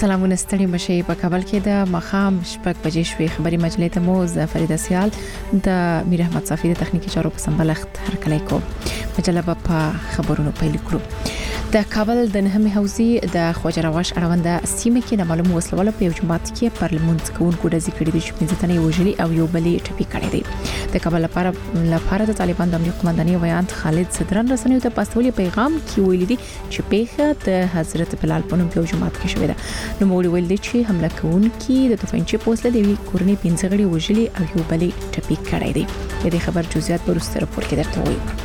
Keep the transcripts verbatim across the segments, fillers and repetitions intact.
سلامونه ستړي مشي په کابل کې د مخام شپږ بجې شوې خبري مجلې ته مو زفرید سیال د میر احمد صافی د تخنیکی چارو په سمبلښت هرکلی کو مجله په خبرونو پیل کړو. د کابل د نهمه حوزې د خواجه اړوند سیمه کې د معلومو وسلواله په یو جماعت کې پارلمان کوونکو د ذکر دي چې پنځه تنې وژلي او یو بلې ټپي کړي دي. د کابل لپاره لپاره د طالبان د امنیت قومندانۍ ویاند خالد صدران رسنیو ته پاستولي پیغام کې ویلي دي چې پیښه د حضرت بلال په نوم په جماعت کې شوې ده. نو موږ ویل دي چې حمله کوونکي د توفنچې په وسیله د کورنۍ پنځه غړي وژلي او یو بلې ټپي کړي دي. د دې خبر جزئیات په وروسته راپور کې درته وایم.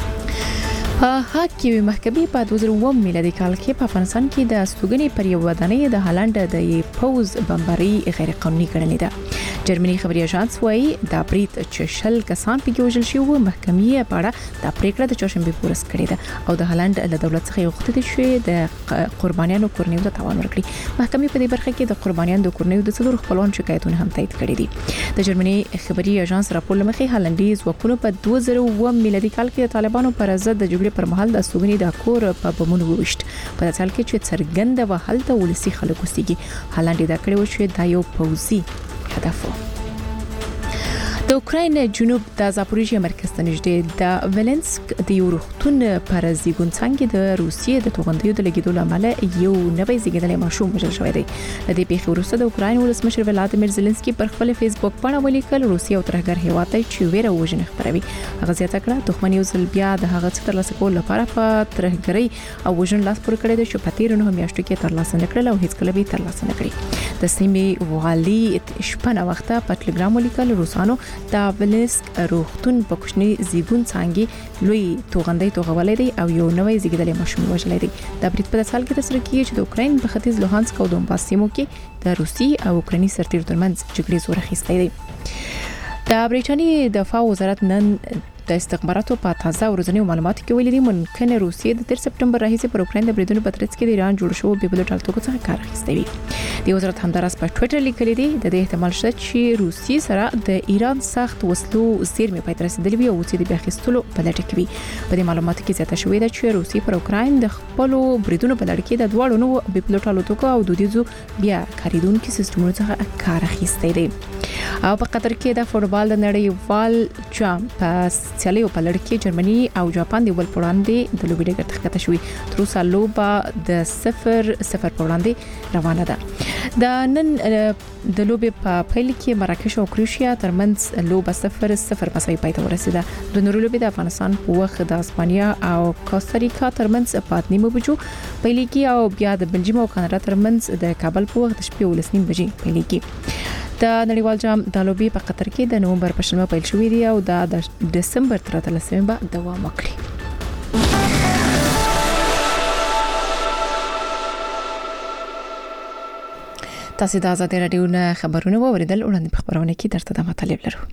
په حکومي محکمې په دوه زره اووه میلادي کال کې په افغانستان کې د استوګنې پر یو ودانۍ د هالند د پوز بمباري غیر قانوني ګڼلې ده. جرمني خبري اژانس وايي دا بریټ چې شل کسان په کې وژل شوی محکمې په اړه د پریکړه د چاشنبه پورس کړې ده او د هالند له دولت څخه غوښتل شوی د قربانیانو کورنیو ته تاوان ورکړي. محکمې په دې برخه کې د قربانیانو د کورنیو د څلور خپلوان شکایتونه هم تایید کړي دي. د جرمني خبري اژانس راپور لمخې هالندي ځواکونو په دوه زره اووه میلادي کال کې د طالبانو پر ضد د جګړې پر مهال د استوګنې د کور په بمونو وشت په داسې حال کې چې څرګنده و حالت ولسی خلک وسیږي. هالند دا کړی و چې دا یو پوزي هدف و. د اوکراین جنوب د زاپوریژیا مرکز ته نږدې د ولنسک د یو روغتون پر زیګون څنګه د روسیې د توغندیو د لګیدو لامل یو نوې زیږیدلې ماشوم وژل شوی دی. د دې پیښې وروسته د اوکراین ولسمشر ولادیمیر زيلنسکي پر خپل فیسبوک باندې ولیکل روسیه او ترهګر هیواد ته چې ویره وژنه خبروي. هغه زیاته کړه دښمن یو ځل بیا د هغه څه ترلاسه کول لپاره په ترهګرۍ او وژن لاس پورې کړی دی چې په تیر نه میاشتو کې ترلاسه نکړل او هیڅ کله به ترلاسه نکړي. د سیمې والي شپنه وخته په ټلګرام ولیکل روسانو د ولنسک روغتون په کوچني زیګون څنګه لوی توغندۍ توغولې دي او یو نوې زیږیدلې ماشوم وژلې دي. د بریټ په سال کې تسره کیږي چې د اوکراین په ختیځ لوهانسک او دونباس سیمو کې د روسي او اوکرایني سرتیرو ترمنځ جګړې زور اخیستې دي. د بریټانیې دفاع وزارت نن د استخباراتو په تازه ورځنیو معلوماتو کې ویلي دي ممکن روسیې د تیر سپټمبر راهیسې پر اوکراین د بریدونو په ترڅ کې د ایران جوړ شوی بې بلوټ الټوکو څخه کار اخیستی وي. د وزارت همدارس په ټوئیټر لیکلي دي د دې احتمال شته چې روسیې سره د ایران سخت وسلو زیرمې پای ته رسیدلې وي او چې د بیا په لټه کې وي. په دې معلوماتو کې زیاته شوې ده چې روسیې پر اوکراین د خپل بریدونو په لړ کې د دواړو نو بې بلوټ الټوکو او دودیزو بیا کاریدونکو سیستمونو څخه کار اخیستی دی. او په قطر کې د فوټبال د نړیوال جام په سیالیو په لړ کې جرمني او جاپان د ول پړاندې د لوبې ډګر ته ښکته شوې. تر اوسه لوبه د صفر صفر پړاندې روانه ده. د نن د لوبې په پیل کې مراکش او کروشیا ترمنځ لوبه صفر صفر مساوي پای ته ورسیده. د نورو لوبې د افغانستان په وخت د اسپانیا او کوستاریکا ترمنځ په نیمه بجو پیل کې او بیا د بلجیم او کاناډا ترمنځ د کابل په وخت شپې ولسنیم بجې پیل کې. د نړیوال جام د لوبې په قطر کې د نومبر په شلمه پیل شوې دی او د دسمبر تر اتلسمې به دوام وکړي. تاسو د آزاد رادیو نه خبرونه واوریدل وړاندې په خبرونه کې درته د مطالب لرو.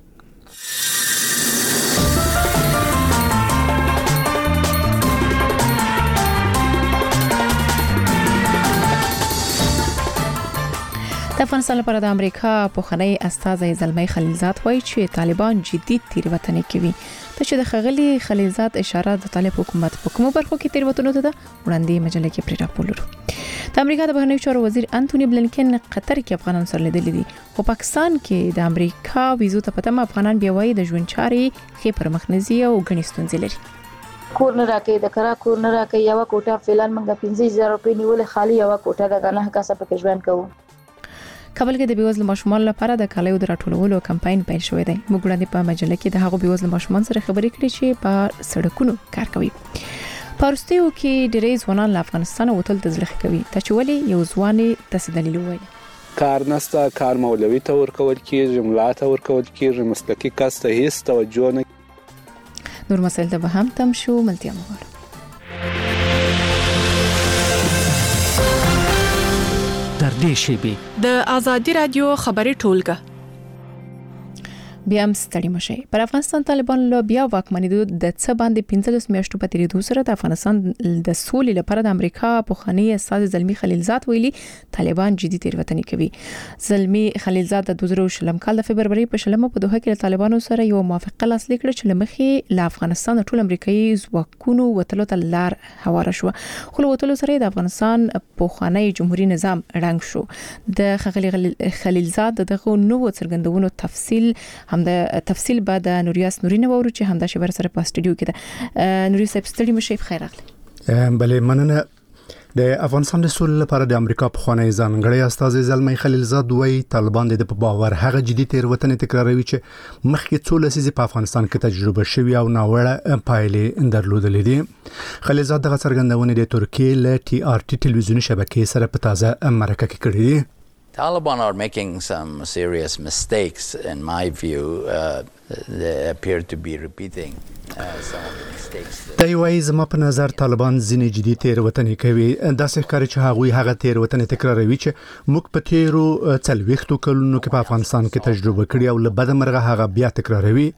د افغانستان لپاره د امریکا پوخنۍ استازی زلمی خلیلزاد وایي چې طالبان جدي تیروتنې کوي. ته چې د خغلی خلیلزاد اشاره د طالب حکومت په کومو برخو کې تیروتنه ده وړاندې مجله کې پرې راپور لرو. د امریکا د بهرنیو چارو وزیر انټونی بلنکن قطر کې افغانان سره لیدلي دي. په پاکستان کې د امریکا ویزو ته پته افغانان بیا وایي د ژوند چارې خې پرمخنځي او غني ستونزې لري. کور نه راکې د کرا کور نه راکې یو کوټه فعلان منګه پنځه زره روپۍ نیول خالی یو کوټه د غنه کاسه په ژوند کوو. کابل کې د بیوزلو ماشومان لپاره د کالیو د راټولولو کمپاین پیل شوی دی. موږ وړاندې په مجله کې د هغو بیوزلو ماشومان سره خبرې کړې چې په سړکونو کار کوي. په وروستیو کې ډېری ځوانان له افغانستان وتل ته ځلخ کوي. ته چې ولې یو ځوانې تاسو دلیل وایي؟ کار نسته، کار مولوي ته ورکول کیږي، ملا ته ورکول کیږي، مسلکي کس ته هیڅ توجه نه. نور مسایل ته به هم تم شو ملتیا مغواړو. در دې شیبې د آزادي رادیو خبري ټولګه بیا هم ستړي مشي. پر افغانستان طالبان له بیا واکمنېدو د څه باندې پنځلس میاشتو په تیریدو سره د افغانستان د سولې لپاره د امریکا پوخانی استاد زلمی خلیلزاد ویلي طالبان جدي تیروتنې کوي. زلمی خلیلزاد د دوه زره شلم کال د فبرवरी په شلمه په دوحه کې له طالبانو سره یو موافقه لاسلیک کړه چې لمخې له افغانستان ټول امریکایي ځواکونو وتلو ته لار هواره شو. خو له وتلو سره د افغانستان پوخانی جمهوریت نظام ړنګ شو. د خلیل خلیلزاد دغه نو څرګندونو تفصیل هم د تفصیل بعد نوریاس نورینه وورو چې هم د شبر سره په استودیو کې ده. نوري صاحب ستړي مشه خیر راغلی. بلې مننه. د افغانستان د سولې لپاره د امریکا په خوانی ځانګړی استاد زلمی خلیلزاد وایي طالبان د په باور هغه جدي تیروتنې تکراروي چې مخکې څو لسیزې په افغانستان کې تجربه شوی او ناوړه پایلې درلودلې دي. خلیلزاد دغه څرګندونې د ترکیې له ټي آر ټي ټلویزیوني شبکې سره په تازه مرکه کې کړې دي. Taliban are making some serious mistakes in my view. Uh, they appear to be repeating uh, some of the mistakes. دا یوازې زما په نظر طالبان ځینې جدي تیروتنې کوي. داسې ښکاري چې هغوی هغه تیروتنې تکراروي چې موږ په تیرو څلوېښتو کلونو کې په افغانستان کې تجربه کړې او له بده مرغه هغه بیا تکراروي.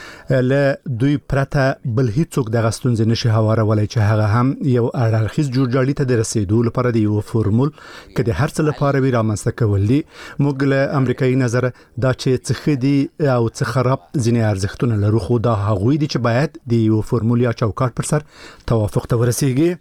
له دوی پرته بل هیڅوک دغه ستونزې نشي هوارولای چې هغه هم یو اړخیز جوړجاړي ته د رسیدو لپاره د یو فورمول کې د هر څه لپاره وی رامنځته کول دي. موږ له امریکایي نظر دا چې څه خدي او څه خراب ځینې ارزښتونه لرو خو دا هغوی دي چې باید د یو فورمول یا چوکاټ پر سر توافق ته ورسیږي.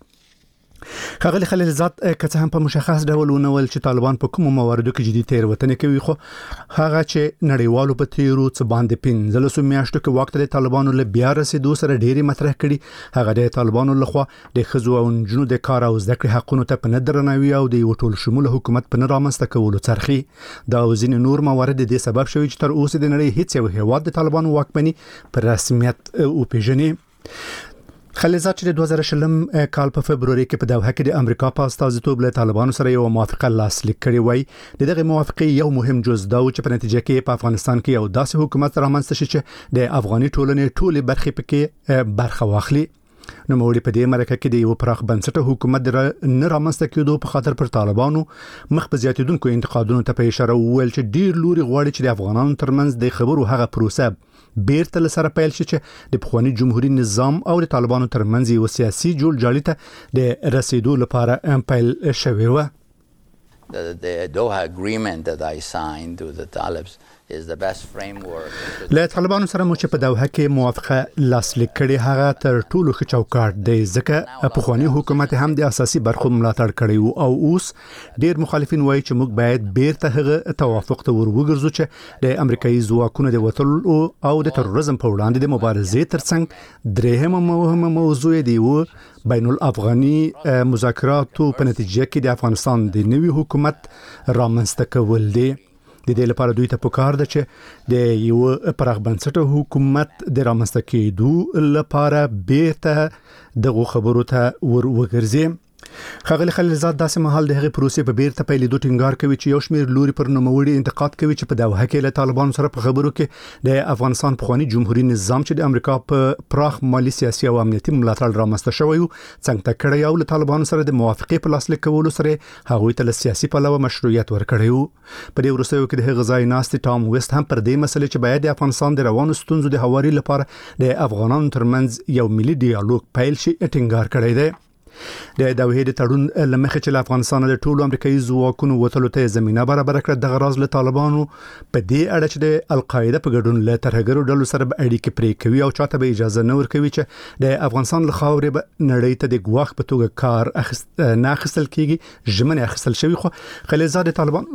خغلی خلیلزاد کته هم په مشخص ډول ونول چې طالبان په کومو مواردو کې جدي تیروتنې کوي خو هغه چې نړیوالو په تیرو څه باندې پنځلس میاشتو کې وخت د طالبانو له بیا رسیدو سره ډېری مطرح کړي. هغه د طالبانو لخوا د خزو او جنو د کار او زده کړې حقونو ته په ندرنوي او د ټول شمول حکومت په رامنځته کولو څرخي. دا وزین نور موارد د سبب شوی چې تر اوسه د نړۍ هیڅ یو هیواد د طالبانو واکمني په رسمیت او پیژني. خلیلزاد چې د دوه زره شلم کال په فبرवरी کې په دوحه کې د امریکا په استازیتوب له طالبانو سره یو موافقه لاسلیک کړې وای. دغه موافقه یو مهم جزء دا و چې په نتیجه کې په افغانستان کې یو داسې حکومت رامنځته شي چې د افغاني ټولنې ټولې برخې پکې برخه واخلي. نو موږ په دې مرکه کې د یو پراخ بنسټه حکومت د نه رامنځته کېدو په خاطر پر طالبانو مخ په زیاتیدونکو انتقادونو ته په اشاره وویل چې ډیر لوري غواړي چې د افغانانو ترمنځ د خبرو هغه پروسه بیرته لسره پیل شي چې د پخوانی جمهوریت نظام او د طالبانو ترمنځ یو سیاسي جوړجاړي ته د رسیدو لپاره پیل شوی و. The, the Doha agreement that I signed with the Talibs is the best framework. له طالبانو سره مو چې په دوحه کې موافقه لاسلیک کړي هغه تر ټولو ښه چوکاټ دی ځکه پخوانی حکومت هم د اساسي برخو ملاتړ کړی او اوس ډیر مخالفین وایي چې موږ باید بیرته هغه توافق ته وروګرځو چې د امریکایي ځواکونو د وټلو او د تروریزم په وړاندې د مبارزې ترڅنګ درېیمه مهمه موضوع دی و بین الافغاني مذاکراتو په نتیجه کې د افغانستان د نوي حکومت رامنځته کول دي. د دې لپاره دوی ته پکار ده چې د یو پراخ بنسټه حکومت د رامنځته کېدو لپاره بیرته دغه خبرو ته ور وګرځي. خغلی خلیلزاد داسې مهال د هغې پروسې په بیرته پیلېدو ټینګار کوي چې یو شمېر لوري پر نوموړي انتقاد کوي چې په دوحه کې له طالبانو سره په خبرو کې د افغانستان پخوانی جمهوریت نظام چې د امریکا په پراخ مالی سیاسي او امنیتي ملاتړ رامنځته شوی و څنګه کړی او له طالبانو سره د موافقې په لاسلیک کولو سره هغوی ته له سیاسي پلوه مشروعیت ورکړی و. په دې وروستیو کې د هغه ځای ناستې ټام ویسټ هم پر دې مسلې چې باید د افغانستان د روانو ستونزو د هواري لپاره د افغانانو ترمنځ یو ملي ډیالوګ پیل شي ټینګار کړی دی. د دوحې د تړون لمخې چې افغانستان له ټولو امریکایي ځواکونو وتلو ته زمينه برابر کړه دغه راز له طالبانو په دې اړه چې د القاعده په ګډون له ترهګرو ډلو سره اړیکې پرې کوي او چاته به اجازه نه ورکوي چې د افغانستان له خاورې به نړۍ ته د ګواښ په توګه کار اخست نه اخیستل کیږي ژمنه اخیستل شوی. خو خلیلزاد طالبان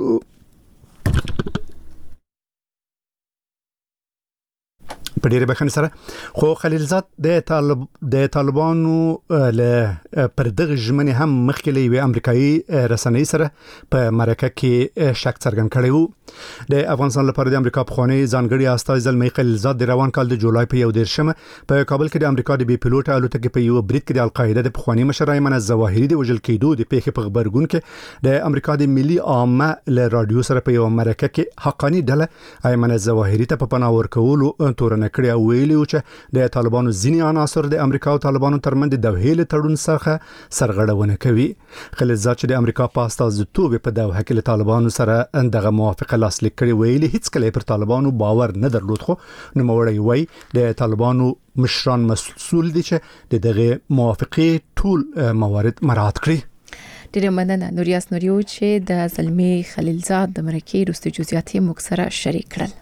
په ډیره بخښنه سره خو خلیلزاد د طالب د طالبانو له پر دغه ژمنې هم مخکې له یوې امریکایي رسنۍ سره په مرکه کې شک څرګند کړی و. د افغانستان لپاره د امریکا پخوانی ځانګړي استازی زلمی خلیلزاد د روان کال د جولای په یو دیرشمه په کابل کې د امریکا د بي پيلوټ الوتکې په یو برید کې د القاعده د پخوانی مشر ایمن الظواهري د وژل کېدو د پیښې په خبرګون کې د امریکا د ملي عامه له رادیو سره په یو مرکه کې حقانی ډله ایمن الظواهري ته په پناه ورکولو تورنه کړی او ویلي و چې د طالبانو ځینې عناصر د امریکا او طالبانو ترمنځ د دوحې له تړون څخه سرغړونه کوي. خلیلزاد چې د امریکا په استازیتوب په دوحه کې له طالبانو سره دغه موافقه لاسلیک کړې ویلي هیڅ کله پر طالبانو باور نه درلود، خو نوموړی وایي د طالبانو مشران مسؤل دي چې د دغه موافقې ټول موارد مراعات کړي. ډیره مننه نوریاس نوریو چې د زلمی خلیلزاد د مرکې وروستي جزئیات یې موږ سره شریک کړل.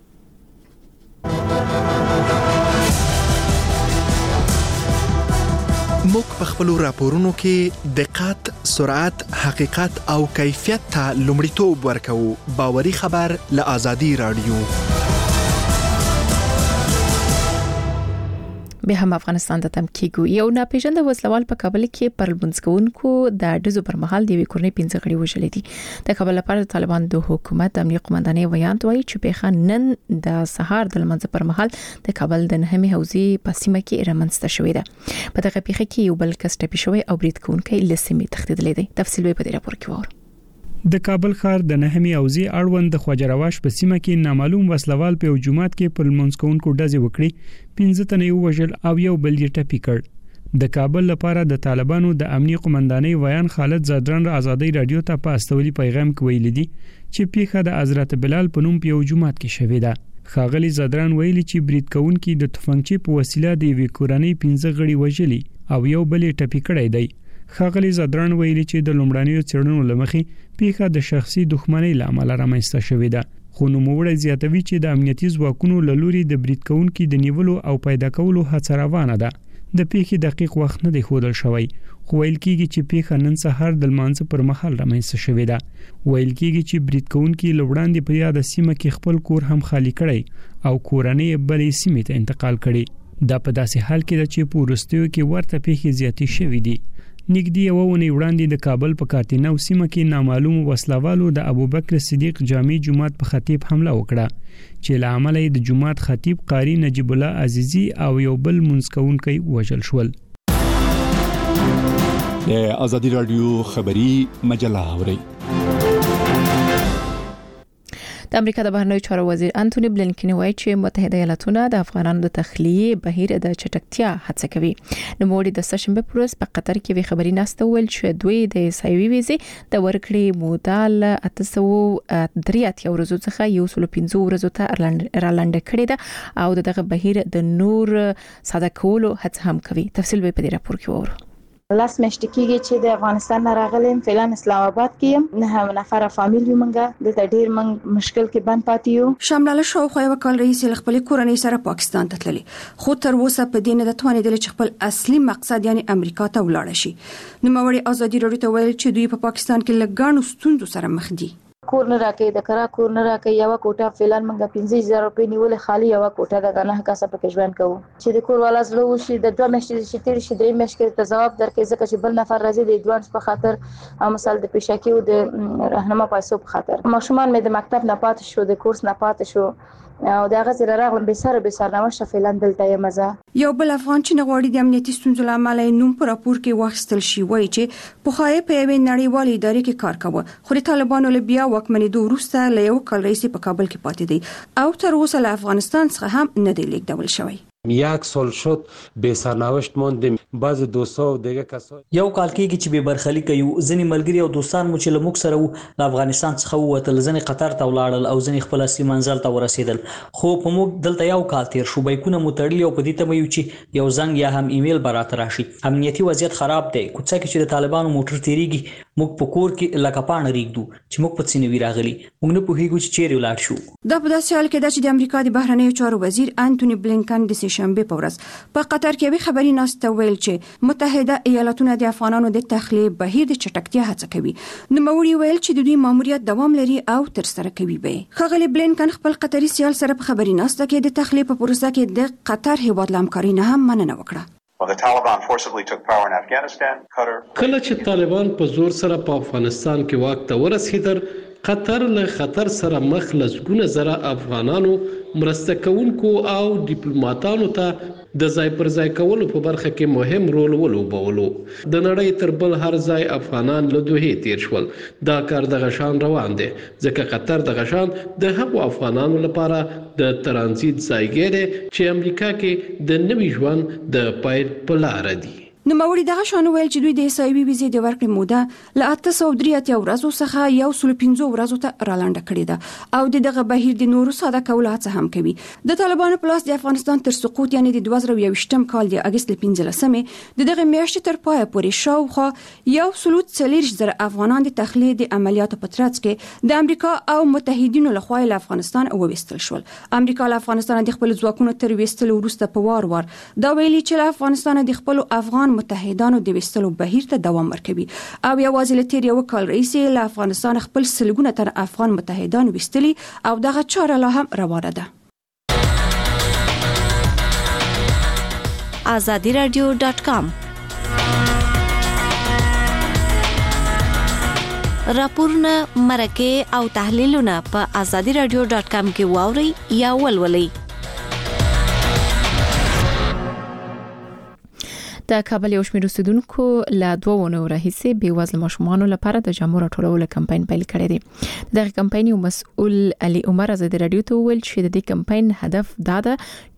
موږ په خپل راپورونو کې دقت، سرعت، حقیقت او کیفیت ته لومړیتوب ورکوو. باوري خبر له آزادي رادیو. به هم افغانستان ته تم کیږي. یو ناپېژانده وسلوال په کابل کې پر لمونځکونکو د ډزو پر مهال د وکورنۍ پنځه غړي وژل دي. د کابل لپاره طالبان د حکومت امنیه قومندانۍ ویان وایي چې په نن د سهار د لمونځ پر مهال د کابل د نهمې حوزې په سیمه کې رامنځته شوې ده. په دغه پیښه کې یو بل کس ټپي شوی او برید کوونکی لسمې تښتېدلی دی. تفصیل به په دې راپور کې وورو. د کابل ښار د نهمې حوزې اړوند د خواجه رواش په سیمه کې نامعلوم وسلوال په جمعات کې پر لمونځکونکو ډزې وکړې. پنځه تنه یې وژل او یو بل یې ټپي کړ. د کابل لپاره د طالبانو د امنیه قومندانۍ ویان خالد زادران را آزادۍ رادیو ته په استولي پیغام کې ویلي دي چې پیښه د حضرت بلال په نوم په جمعات کې شوې ده. ښاغلي زادران ویلي چې برید کوونکي د تفنګچې په وسیله د وی کورنۍ پنځه غړي وژلي او یو بل یې ټپي کړی دی. ښاغلي زادران ویلي چې د لومړنیو څېړنو لمخې پیښه د شخصي دښمنۍ لامل رامنځته شوې ده. خو نوموړی زیاتوي چې د امنیتي ځواکونو له لوري د برید کوونکو د نیولو او پیدا کولو هڅه روانه ده. د پیښې دقیق وخت نه دی ښودل شوی، خو ویل کېږي چې پیښه نن سهار د لمانځه پر مهال رامنځته شوې ده. ویل کېږي چې برید کوونکو له وړاندې په یاد سیمه کې خپل کور هم خالی کړی او کورنۍ بلې سیمې ته انتقال کړي. دا په داسې حال کې ده چې په وروستیو کې ورته پیښې زیاتې شوې دي. نږدې یو ونې وړاندې د کابل په کاتینو سیمه کې نامعلوم وسلوالو د ابوبکر صدیق جامع جماعت په خطیب حمله وکړه چې له امله د جماعت خطیب قاری نجیب الله عزیزی او یو بل منځکونکي وژل شول. د آزادي رادیو خبری مجله اوري. د امریکا د بهرنیو چارو وزیر انټونی بلینکن وایي چې متحده ایالاتونه د افغانانو د تخلیه بهیر د چټکتیا هڅه کوي. نو موږ د سشنبه پر ورځ په قطر کې وی خبري ناسته ول چې دوی د سایوي ویزې د ورکړې مودال اته سوه درې اتیا ورځو څخه یو سل پنځه ورځو ته رالاند کړی ده او دغه بهیر د نور ساده کولو هڅه هم کوي. تفصیل به په دې راپور کې وورو. لاس مشت کېږي چې د افغانستان نه راغلم فعلا اسلام آباد کې نه نفر فامیل یو منګه د ډېر منګ مشکل کې بند پاتې یو. شاملاله شو خو یو کال رئیس خپل کورنۍ سره پاکستان ته تللی، خو تر اوسه په دې نه د توانیدل چې خپل اصلي مقصد یعنی امریکا ته ولاړ شي. نو موري ازادي رادیو ته ویل چې دوی په پاکستان کې لګانو ستوندو سره مخ دي. کور نه راکې د کرا کور نه راکې یو کوټه فعلان منګه پنځه زره روپۍ نیول خالی یو کوټه د غنه کاسه پکې ژوند کوو چې د کور والا زلو شي د دوه میاشتې چې تیر شي درې میاشتې ته جواب درکې ځکه چې بل نفر راځي د ایڈوانس په خاطر او مثال د پیشکی او د راهنما پیسو په خاطر. ماشومان مې د مکتب نه پاتې شو، د کورس نه پاتې شو او دا غزل راغلم به سره به سرنامه شفیلان دلته یم مزه. یو بل افغان چې نغوړي د امنیتي ستونزو لامل نوم پر راپور کې واخستل شي وایي چې په خای په یوې نړیوالې ادارې کې کار کاوه، خو د طالبانو له بیا واکمنۍ دوه وروسته له یو کال رئیس په کابل کې پاتې دی او تر اوسه له افغانستان څخه هم نه دی لیږدول شوی. یک سال شد به سرنوشت ماندیم. بعض دوستا و دیگه کسا یو کال کېږي چې به برخلیک یو ځنی ملګری او دوستان مو چې لموږ سره وو د افغانستان څخه ووتل، ځنی قطر ته ولاړل او ځنی خپل اصلي منزل ته ورسېدل. خو په موږ دلته یو کال تیر شو، بیکونه مو تړلي او په دې ته مو چې یو زنګ یا هم ایمیل برات راشي. امنیتي وضعیت خراب دی، کوڅه کې چې د طالبانو موټر تیریږي موږ په کور کې لکه پاڼه ریږدو چې موږ په څینوي راغلي، موږ نه پوهیږو چې چیرې ولاړ شو. دا په داسې حال کې ده چې د امریکا د بهرنیو چارو وزیر انټونی بلینکن د سهشنبه په ورځ په قطر کې وی خبري ناسته ویل چې متحده ایالاتونه د افغانانو د تخلیه بهیر د چټکتیا هڅه کوي. نو موري ویل چې د دوی ماموریت دوام لري او تر سره کوي. به خغلی بلینکن خپل قطري سیال سره په خبري ناسته کې د تخلیه په پروسه کې د قطر هیواد لامکاري نه هم مننه وکړه. کله چې طالبان په زور سره په افغانستان کې واک ته ورسېدل قطر له خطر سره مخ لسګونه زره افغانانو مرسته کوونکو او ډیپلوماټانو ته د ځای پر ځای کولو په برخه کې مهم رول ولوبولو. د نړۍ تر بل هر ځای افغانان له دوه تیر شول. دا کار د غشان روان دی ځکه قطر د غشان د هغو افغانانو لپاره د ترانزیت ځایګی دی چې امریکا کې د نوي ژوند د پیل په لار دي. نو موري دغه شان ویل چې دوی د ایسایوي ویزې د ورکړې موده له اته سوه درې اتیا ورځو څخه یو سل پنځه ورځو ته رالنډه کړې ده او د دغه بهیر د نورو ساده کولو هڅه هم کوي. د طالبانو په لاس د افغانستان تر سقوط یعنی د دوه زره یوویشتم کال د اگست پنځلسمې د دغه میاشتې تر پایه پورې شاوخوا یو سل څلوېښت زره افغانان د تخلیه د عملیاتو په ترڅ کې د امریکا او متحدینو لخوا له افغانستان وویستل شول. امریکا له افغانستان د خپل ځواکونو تر ویستلو وروسته په وار وار دا ویلي چې له افغانستان د خپل افغان متحدانو د وستلو بهیر ته دوام ورکوي او یوازې له تیر یو کال راهیسې له افغانستان خپل سلګونه تر افغان متحدانو وستلي او دغه چاره لا هم روانه ده. آزادی رادیو ډاټ کام راپورونه مرکه او تحلیلونه په آزادی رادیو ډاټ کام کې واوري یا ولولئ. د کابل یو شمېر اوسیدونکو له دوه ونو راهیسې بېوزله ماشومانو لپاره د جامو راټولولو کمپاین پیل کړی دی. دغه کمپاین یو مسؤل علي عمر آزادي رادیو ته ویل چې د دې کمپاین هدف دا ده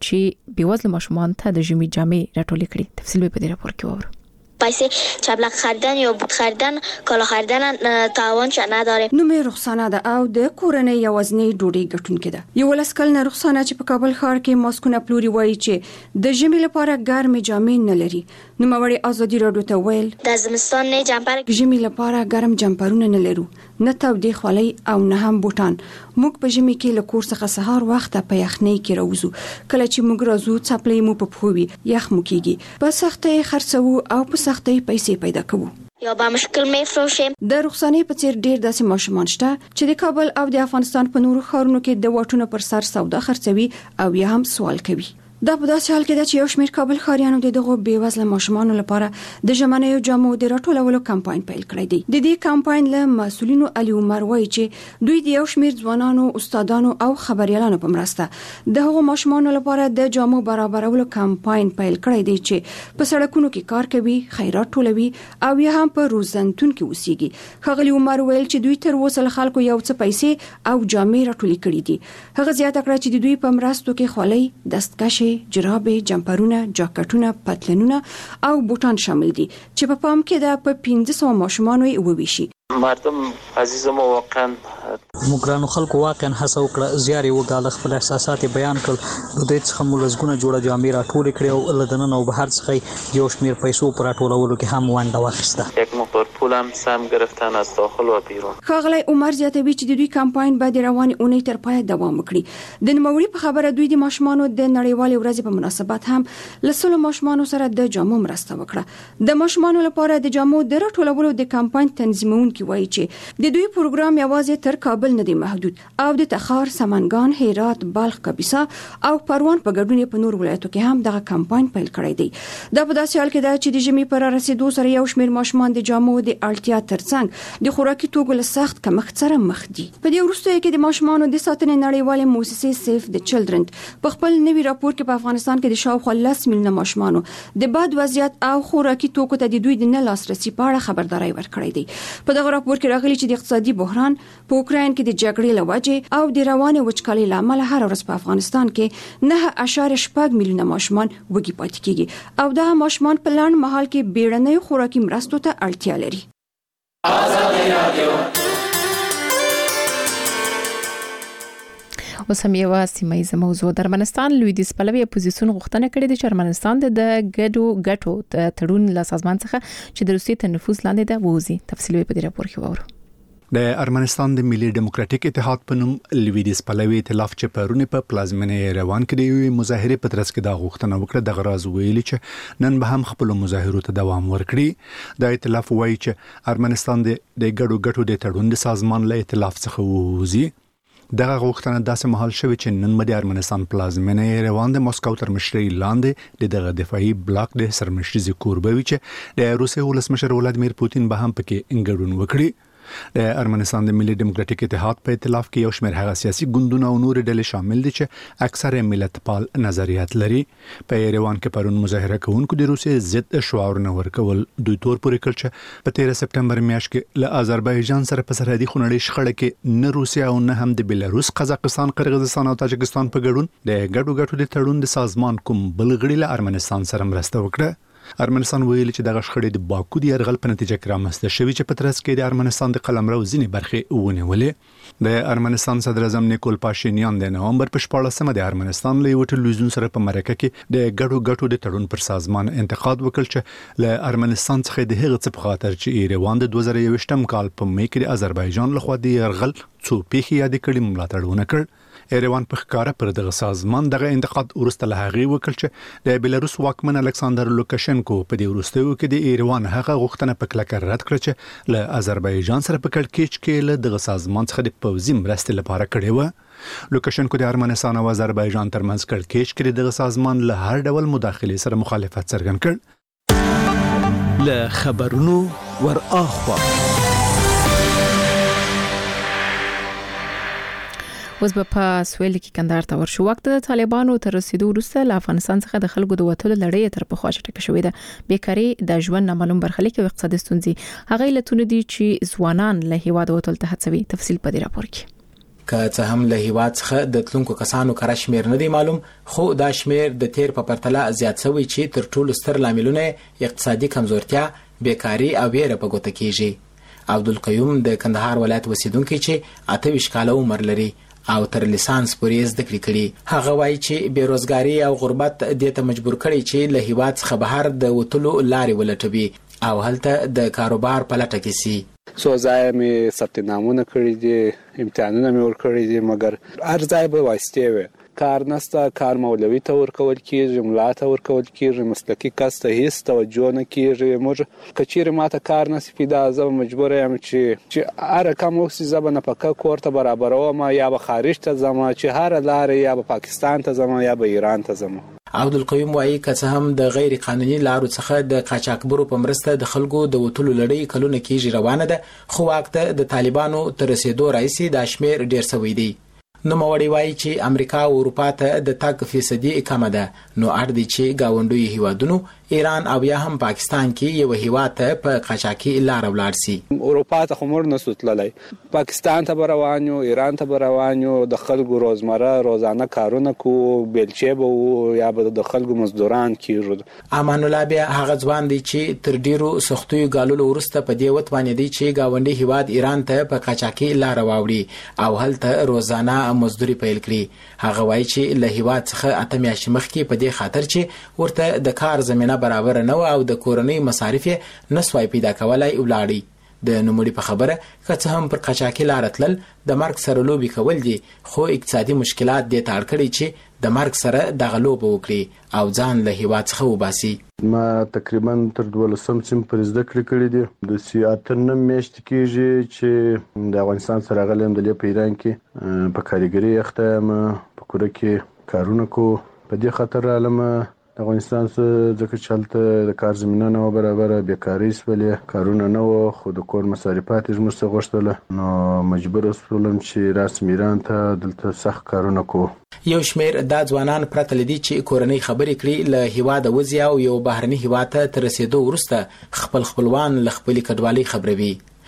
چې بېوزله ماشومان ته د ژمي جامې راټولې کړي. تفصیل به په دې راپور کې واورو. پیسې چابلک خریدن یا بوت خریدن کالا خریدن توانش نداره. نوم رخصانه ده او د کورنۍ یوازنی ډوډۍ ګټونکې ده. یو لسکل نه رخصانه چې په کابل ښار کې ماسکونه پلوري وایي چې د ژمي لپاره ګرمې جامې نه لري. نو موري آزادي رادیو ته ویل د زمستان نه جمپر ژمي لپاره ګرم جمپرونه نه لرو نه تودې خولۍ او نه هم بوټان. موږ په ژمي کې له کور څخه سهار وخت په یخنۍ کې راوځو. کله چې موږ راځو څپلۍ مو په پښو وي یخ مو کیږي. په سختۍ خرڅو او په سختۍ پیسې پیدا کوو. یا با مشکل میفروشیم. د رخصانې په څیر ډیر داسې ماشومان شته چې د کابل او د افغانستان په نورو ښارونو کې د واټونو پر سر سودا خرڅوي او یا هم سوال کوي. دا په داسې حال کې ده چې یو شمېر کابل ښاریانو د دغو بېوزله ماشومانو لپاره د ژمنیو جامو د راټولولو کمپاین پیل کړی دی. د دې کمپاین له مسؤلینو علي عمر وایي چې دوی د یو شمېر ځوانانو، استادانو او خبريالانو په مرسته د هغو ماشومانو لپاره د جامو برابرولو کمپاین پیل کړی دی چې په سړکونو کې کار کوي، خیرات ټولوي او یا هم په روزنتون کې اوسېږي. ښاغلي عمر ویل چې دوی تر اوسه له خلکو یو څه پیسې او جامې راټولې کړې دي. هغه زیاته کړه چې د دوی په مرستو کې خولۍ، دستکشې، جرابې، جمپرونه، جاکټونه، پتلونونه او بوټان شامل دي چې په پام کې د په پنځه سوه ماشومانو یې وویشي. مردم عزیزم واقعا مګرانو خلکو واقعا هڅه وکړه، زیار یې وکړه، خپل احساسات بیان کړل. د دې څخه مو لږونه جوړه جامې راټولې کړې او له دننه او بهر څخه یو شمېر پیسو پر راټولولو کې هم ونډه واخیسته. یک مقدار پول هم سم گرفتن از داخل و بیرون. ښاغلی عمر زیاتوي چې د دوی کمپاین به د روانې اونۍ تر پایه دوام وکړي. د نوموړي په خبره دوی د ماشومانو د نړیوالې ورځې په مناسبت هم له سلو ماشومانو سره د جامو مرسته وکړه. د ماشومانو لپاره د جامو د راټولولو د کمپاین تنظیمونکي وایي چې د دوی پروګرام یوازې تر کابل نه دی محدود او د تخار، سمنګان، هرات، بلخ، کاپیسا او پروان په ګډون په نور ولایتو کې هم دغه کمپاین پیل کړی دی. دا په داسې حال کې ده چې د ژمي پر رسیدو سره یو شمېر ماشومان د جامو د اړتیا ترڅنګ د خوراکي توکو له سخت کمښت سره مخ دي. په دې وروستیو کې د ماشومانو د ساتنې نړیوالې موسسې سیف د چلډرن په خپل نوي راپور کې په افغانستان کې د شاوخوا لس میلیونه ماشومانو د بد وضعیت او خوراکي توکو ته د دوی د نه لاسرسي په اړه خبرداري ورکړې ده. په دغه راپور کې راغلي چې د اقتصادي بحران په اوکراین کې د جګړې له وجې او د روانې وچکالۍ له امله هر ورځ په افغانستان کې نه اعشاریه شپږ میلیونه ماشومان وږي پاتې کیږي او دا ماشومان په لنډ مهال کې بیړنۍ خوراکي مرستو ته اړتیا لري. آزادي رادیو اوس هم یو سیمایي موضوع د ارمنستان لویدیځ پلوي اپوزیسیون غوښتنه کړې ده چې ارمنستان د ګډو ګټو تړون له سازمان څخه چې د روسیې تر نفوذ لاندې ده ووځي. تفصیل په دې راپور کې واورو. د ارمنستان د ملي ډیموکراټیک اتحاد په نوم لویدیځ پلوي ائتلاف چې پرونه په پلازمینه روان کړي وي مظاهره په ترڅ کې دا غوښتنه وکړه د غراز ویلي چې نن به هم خپل مظاهرو ته دوام ورکړي. د ائتلاف وایي چې ارمنستان د ګډو ګټو د تړون د سازمان له ائتلاف څخه ووځي. دغه غوښتنه داسې مهال شوې چې نن مده ارمنستان پلازمینه روان د مسکو تر مشرۍ لاندې د دغه دفاعي بلاک د سرمشري کوربوي چې د روسیې ولسمشر ولادمیر پوتین به هم پکې انګړون وکړي. د ارمنستان د ملي ډیموکراټیک اتحاد په ائتلاف کې یو شمېر هغه سیاسي ګوندونه او نور ډلې شامل دي چې اکثره ملتپال نظریات لري. په ایروان کې پرون مظاهره کوونکو د روسیې ضد شعارونه ورکول دوی تور پورې کړ چې په تیرا سپټمبر میاشت کې له آذربایجان سره په سرحدي خونړۍ شخړه کې نه روسیا او نه هم د بلاروس، قزاقستان، قرغیزستان او تاجکستان په ګډون د ګډو ګټو د تړون د سازمان کوم بلغړي له ارمنستان سره مرسته وکړه. ارمنستان ویل چې دغه شخړې د باکو د یرغل په نتیجه کې رامنځته شوې چې په ترڅ کې د ارمنستان د قلمرو ځینې برخې ونیولې. د ارمنستان صدر اعظم نیکول پاشینیان د نومبر په شپاړلسمه د ارمنستان له یو ټلویزیون سره په مرکه کې د ګډو ګټو د تړون پر سازمان انتقاد وکړ چې له ارمنستان څخه د هغه څه په خاطر چې ایروان د دوه زره یوویشتم کال په می کې د آذربایجان لخوا د یرغل څو پیښې یاد کړي ملاتړ ونه کړ. ایروان په ښکارا پر دغه سازمان دغه انتقاد ورسته له هغه وکړ چې د بلاروس واکمن الکساندر لوکاشنکو په دې وروستیو کې د ایروان هغه غوښتنه په کلکه رد کړ چې له آذربایجان سره په کړکېچ کې له دغه سازمان څخه د پوځي مرستې لپاره کړې و. لوکاشنکو د ارمنستان او آذربایجان ترمنځ کړکېچ کې دغه سازمان له هر ډول مداخلې سره مخالفت څرګند کړ. له خبرونو ور اخوا اوس به په سویل کې کندهار ته ورشو. وخت د طالبانو تر رسیدو وروسته له افغانستان څخه د خلکو د وټولو لړۍ تر پخوا چټکه شوې ده. بیکاری د ژوند نامعلوم برخلیک او اقتصادي ستونزې هغه لتون دي چې ځوانان له هیواد وټول ته هڅوي. تفصیل په دې راپور کې. که څه هم له هیواد څخه د تلونکو کسانو کره شمیر نه دی معلوم، خو دا شمیر د تیر په پرتله زیات شوی چې تر ټولو ستر لاملونه اقتصادي کمزورتیا، بیکاری او ویره په ګوته کیږي. عبدالقیوم د کندهار ولایت اوسیدونکی چې اته ویشت کاله عمر لري او تر لیسانس پورې زده کړې کړي. هغه وایي چې بیروزګاری او غربت دې ته مجبور کړي چې له هیواد څخه بهر د وټلو لارې ولټوي او هلته د کاروبار په لټه کې سي. څو ځای مې ثبت نامونه کړي دي، امتحانونه مې ورکړي دي، مګر هر ځای به واسطه وي. کار نسته، کار مولوي ته ورکول کیږي، ملا ته ورکول کیږي، مسلکي کس ته هیڅ توجه نه کیږي. موږ کچېره ماته کار نصیب ده، زه مجبور یم چې چې هر کوم وخت زبنه پکا کوړه برابروم، یا به خارج ته ځم، چې هر لارې یا به پاکستان ته ځم یا به ایران ته ځم. عبدالقیوم وایي که څه هم د غیر قانوني لارو څخه د قاچاقبرو په مرسته د خلکو د وټولو لړۍ کلونه کېږي روانه ده، خو واک ته د طالبانو تر رسیدو راځي دا شمیر ډیر شوی دی. نو موري وایي چې امریکا او اروپا ته د تګ فیصدي کم ده، نو اړ دي چې گاونډوي هیوادونو ایران او یا هم پاکستان کې یو هیواد ته په قاچاقي لار ولاړ سي. اروپا ته خمر نه سوتللی، پاکستان ته روانو، ایران ته روانو، د خلکو روزمره روزانه کارونه کو، بیلچې به یا به د خلکو مزدوران کیږي. امان الله بیا هغه ځوان دی چې تر ډیرو سختیو غالولو ورسته په دې وتوانې دی چې گاونډي هیواد ایران ته په قاچاقي لار واوړي او هلته روزانه مزدوري پیل کړي. هغه وایي چې له هیواد څخه اته میاشتې مخکې په دې خاطر چې ورته د کار زمينه برابر نه او د کورنۍ مصارف نسوای پیدا کولای ولاړی. د نوموړي په خبره که څه هم پر قاچاقي لار تلل د مرګ سره لوبي کول دي، خو اقتصادي مشکلات دې ته اړ کړي چې د مرګ سره دغه لوبه وکړي او ځان له هیواد څخه وباسي. ما تقریبا تر دولسم سیم پر زده کړې کړې دي. د سیاتن میاشت کېږي چې د افغانستان سره غلم د په ایران کې په کاریګری اخته ما په کوره کې کارونه کو. په دې خاطر علامه د افغانستان څخه ځکه چلته د کار زمينه نه برابر، بیکاری سولې کارونه نه و، خو د کور مصارفات یې موږ څخه غوښتل، نو مجبور شولم چې راسم ایران ته دلته سخت کارونه کو. یو شمیر د ځوانان پرته لدی چې کورنۍ خبرې کړي له هیواده وځي او یو بهرني هیواد ته تر رسیدو وروسته خپل خپلوان له خپل کډوالۍ خبروي.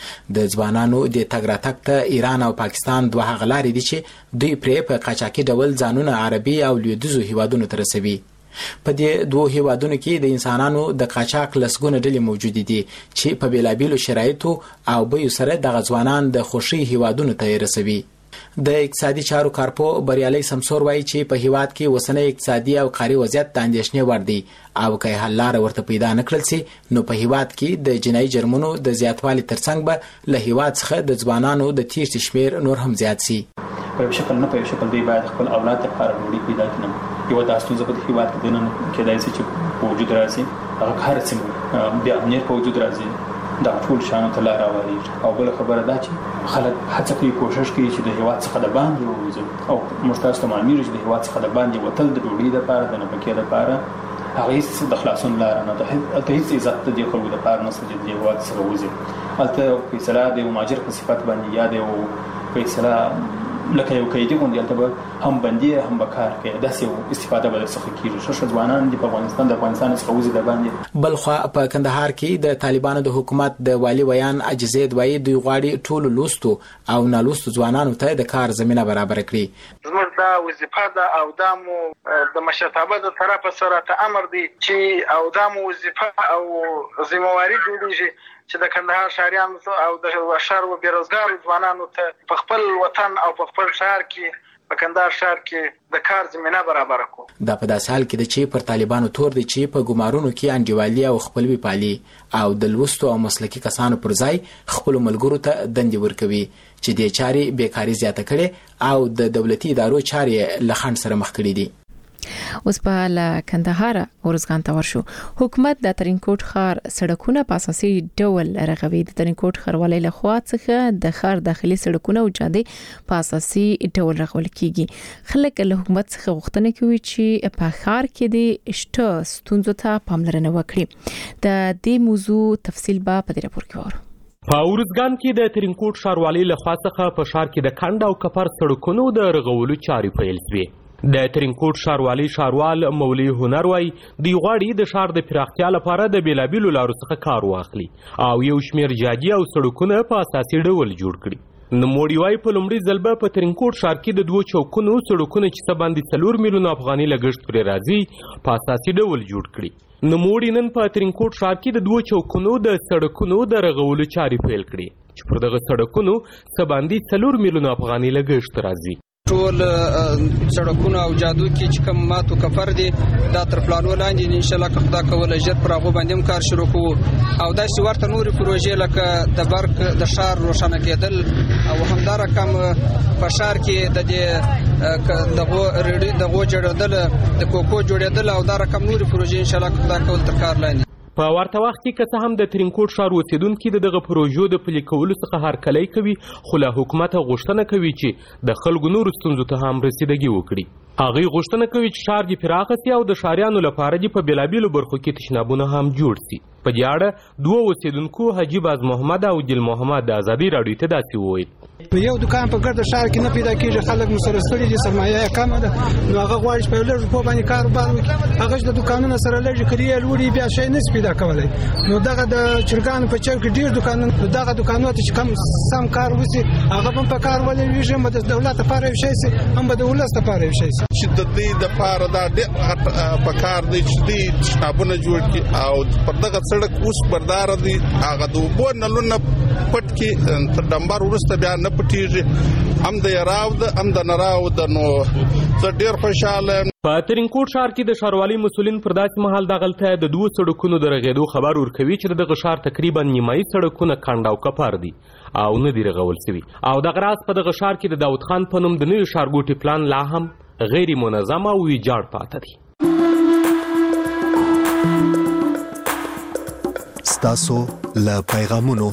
د ځوانانو د تګ راتګ ته ایران او پاکستان دوه غلارې دي چې دوی پرې په قاچاقي ډول ځانونه عربي او لویدیځو هیوادونو ته رسوي. په دې دوه هیوادونو کې د انسانانو د قاچاق لسګونه ډلې موجود دي چې په بیلابیلو شرایطو او به سره د غزوانان د خوشي هیوادونو ته رسوي. د اقتصادي چارو کارپو بریالي سمسور وایي چې په هیواد کې وسنۍ اقتصادي او قاری وضعیت د اندېښنې وړ دی او که حل لار ورته پیدا نکړل سي نو په هیواد کې د جنایي جرمونو د زیاتوالي ترڅنګ به له هیواد څخه د ځوانانو د تیر شمیر نور هم زیات سي. په شکل نه په شکل دی باید خپل اولاد ته کار وړي پیدا کړي. یو داستون زه په هیواد کې دنه کېدای شي چې په وجود راځي هغه کار څنګه بیا امنیت په وجود راځي دا ټول شان ته لار راوړي. او بل خبره دا چې خلک هڅه کوي کوشش کوي چې د هیواد څخه د باندې ووځي او مشترک معلومیږي چې د هیواد څخه د باندې وتل د ډوډۍ لپاره د نفقې لپاره هغه هیڅ د خلاصون لار نه ده، هیڅ عزت د خلکو د پاره نه سجد دی هیواد څخه وځي. البته فیصله د مهاجر په صفت باندې یا د فیصله لکه یو قیدی غونډه البته هم بندي هم بکار کې داسې استفاده به څخه کیږي. شش ځوانان د افغانستان د افغانستان څخه وځي د باندې. بلخوا په کندهار کې د طالبانو د حکومت د والی ویان عجزې دوی دوی غواړي ټول لوستو او نالوستو ځوانانو ته د کار زمينه برابر کړي. زموږ دا وظیفه ده او دا مو د مشرتابه د طرفه سره ته امر دی چې او دا مو وظیفه او ذمہواری جوړیږي چې د کندهار شهريان او د شهر او بیروزګار ځوانانو ته په خپل وطن او په خپل شهر کې په کندهار شهر کې د کار زمينه برابر کړو. دا په داس حال کې د چې پر طالبانو تور دي چې په ګمارونو کې انډیوالي او خپلوي پالي او د لوستو او مسلکي کسانو پر ځای خپل ملګرو ته دندې ورکوي چې د چاري بیکاری زیاته کړي او د دولتي ادارو چاري لخند سره مخ کړي دي. اوس په ل کندهار اورزګان ته ورشو. حکومت د ترینکوټ ښار سړکونه په اساسي ډول رغوي. د ترینکوټ ښاروالۍ له خوا څخه د ښار داخلي سړکونه او جادې په اساسي ډول رغول کیږي. خلک له حکومت څخه غوښتنه کوي چې په ښار کې د شته ستونزو ته پاملرنه وکړي. د دې موضوع تفصیل به په دې راپور کې وره. په اورزګان کې د ترینکوټ ښاروالۍ له خوا څخه په ښار کې د کند او کپر سړکونو د رغولو چارې پیل شوې. د ترینکوټ ښاروالۍ ښاروال مولوي هنر وای دی غواړي د ښار د پراختیا لپاره د بیلابیلو لارو څخه کار واخلي او یو شمیر جادي او سړکونه په اساسي ډول جوړ کړي. نوموړي وای په لومړي ځل به په ترینکوټ ښار کې د دوو چوکونو سړکونه چې څه باندې څلور میلیونه افغاني لګښت پرې راځي په اساسي ډول جوړ کړي. نوموړي نن په ترینکوټ ښار کې د دوو چوکونو د سړکونو د رغولو چارې پیل کړي چې پر دغه سړکونو څه باندې څلور میلیونه افغاني لګښت راځي. ټول سړکونه او جادو کې چې کوم ماتو کفر دي دا تر پلانو لاندې ان شاء الله که خدا کوله ژر پر هغه باندې هم کار شروع کوو او دا چې ورته نوري پروژې لکه د برق د ښار روښانه کېدل او همدارکم په ښار کې د دې دغه ریډي دغه جوړېدل د کوکو جوړېدل او دا رقم نوري پروژې ان شاء الله که خدا کوله تر کار لاندې. په ورته وخت کې که څه هم د ترینکوټ ښار اوسیدونکي د دغه پروژو د پلي کولو څخه هرکلی کوي خو له حکومته غوښتنه کوي چې د خلکو نورو ستونزو ته هم رسیدګي وکړي. هغوی غوښتنه کوي چې ښار دې پراخه سي او د ښاریانو لپاره دې په بېلابېلو برخو کې تشنابونه هم جوړ سي. په دې اړه دوه اوسیدونکو حاجي باز محمد او دل محمد د ازادي راډیو ته داسې وویل. په یو دکان په ګرد ښار کې نه پیدا کیږي، خلک مسره ستړي دي، سرمایه کمه ده، نو هغه غواړي چې په لږ په باندې کاروبار وکړي. هغه د دکانونو سره لږ کړي لوري بیا شي نه پیدا کولای. نو دغه د چرګان په چوک ډیر دکانونه دغه دکانونه چې کم سم کار وسی هغه هم په کار ولې ویژه مده دولت لپاره شي سي هم د ولست لپاره شي سي چې د دې د لپاره دا ډېر په کار دی چې دې شتابونه جوړ کړي او پر دغه سړک اوس بردار دي هغه د وبو نلونه پټ کې تر دمبر ورسته بیا نه پټیږي هم د یراو د هم د نراو د نو زه ډېر خوشاله. په ترینکوټ ښار کې د ښاروالۍ مسولین پر داسې مهال دغلته د دوو سړکونو د رغېدو خبر ورکوي چې دغه ښار تقریبا نیمایي سړکونه کند او کپر دي او نه دي رغول شوي او دغه راز په دغه ښار کې د داود خان په نوم د نوي ښارګوټي پلان لا هم غیر منظم او ویجاړ پاتې دی. ستاسو له پیغامونو.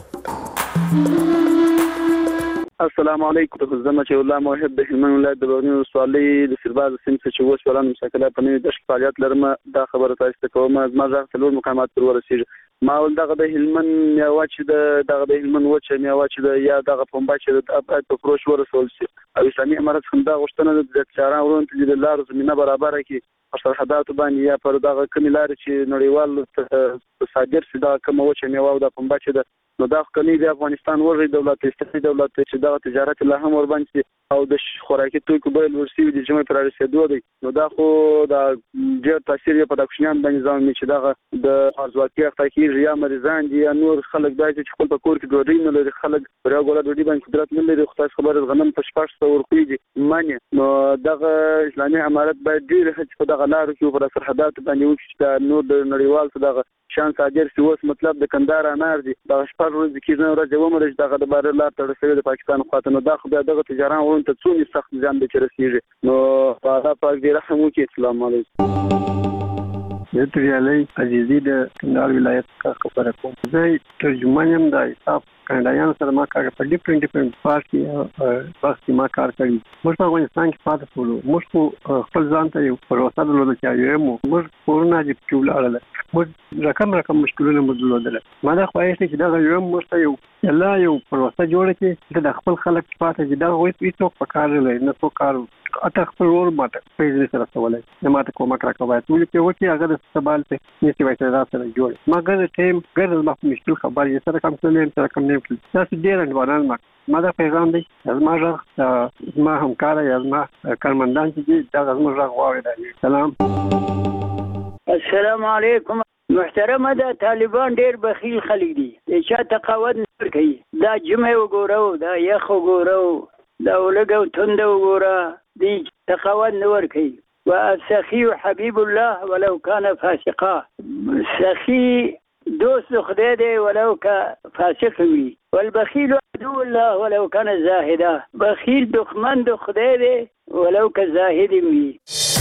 السلام علیکم. زما چې الله موحد د هلمند ولایت د بغنی ولسوالۍ د سرباز سیمه چې اوس ولانه مساکله په نوې د فعالیت لرم دا خبره تاسو ته کوم. ما ځکه څلور مقامات پر ورسېږي ما ول دغه د هلمند میاوه چې د دغه د هلمند وچه میاوه چې د یا دغه پمبا چې د ابعاد په فروش ورسول شي او اسلامي امارات څنګه دا غوښتنه د چاران ورون ته د لار زمينه برابر کړي په سرحدات باندې یا پر دغه کمی لار چې نړیوال صادر سي دا کوم وچه میاوه او د پمبا چې د نو دا خلک د افغانستان ورغی دولت استثنی دولت چې دا تجارت له هم ور باندې او د خوراکي توکو بیل ورسي د جمعې پر رسیدو دی نو دا خو دا ډېر تاثیر په دښمنان باندې ځان چې دا د ازواکي اخلاقي یا مریضان دي یا نور خلک دای چې خپل په کور کې ډوډۍ نه لري خلک پر یو ګوله ډوډۍ باندې قدرت نه لري خو خبره غنم په شپږ سو ورکوي دي معنی نو دغه اسلامي امارت باید ډېر هڅه په دغه لارو کې پر سرحدات باندې وکړي چې نور د نړیوال څخه دغه شان صادر سی اوس مطلب د کندهار انار دي د شپږ ورځې کې نه راځي ومرج دغه د بار لار تر رسېدل د پاکستان خواته نو دا خو دغه تجاران ورون ته څونی سخت ځان به رسیږي نو هغه پاک دی رحم وکړي. السلام علیکم. زه تریالي عزیزي د کندهار ولایت څخه خبره کوم. زه ترجمان یم د حساب کاناډایانو سره ما کار په ډیفرنٹ ډیفرنٹ پارټي وخت ما کار کړی. موږ په افغانستان کې پاتې شولو. موږ خپل ځان ته یو پروسه درلوده چې یو موږ کورونه چې چولاړل. موږ رقم رقم مشکلونه موږ درلودل. ما دا خواهش چې دا یو موږ ته یو الله یو پروسه جوړه چې د خپل خلک پاتې چې دا وایي هیڅ په کار نه نه په کار اته خپل ور ماته پیسې سره سوالای نه ماته کومه کړه کوي ټول په وکی هغه د سبال په نیتی وایي سره سره جوړ ما ګر ټیم ګر ما مشکل خبر یې سره کوم څه نه سره کوم نه تاسو ډیر انواران ما ما دا پیغام دی ما راغ ما همکار یا ما کارمندان چې دا زموږ راغ واوي دا سلام السلام علیکم. محترمه دا طالبان ډیر بخیل خلک دي چې تقاعد نه کوي. دا جمعه وګورو دا یخ وګورو دا ولګو تند وګوره دي تقاعد نه ورکي. والسخي حبيب الله ولو كان فاسقا. سخي دوست خدای دی ولو که فاسق وي. والبخيل عدو الله ولو كان زاهدا. بخیل دښمن د خدای دی ولو که زاهد وي.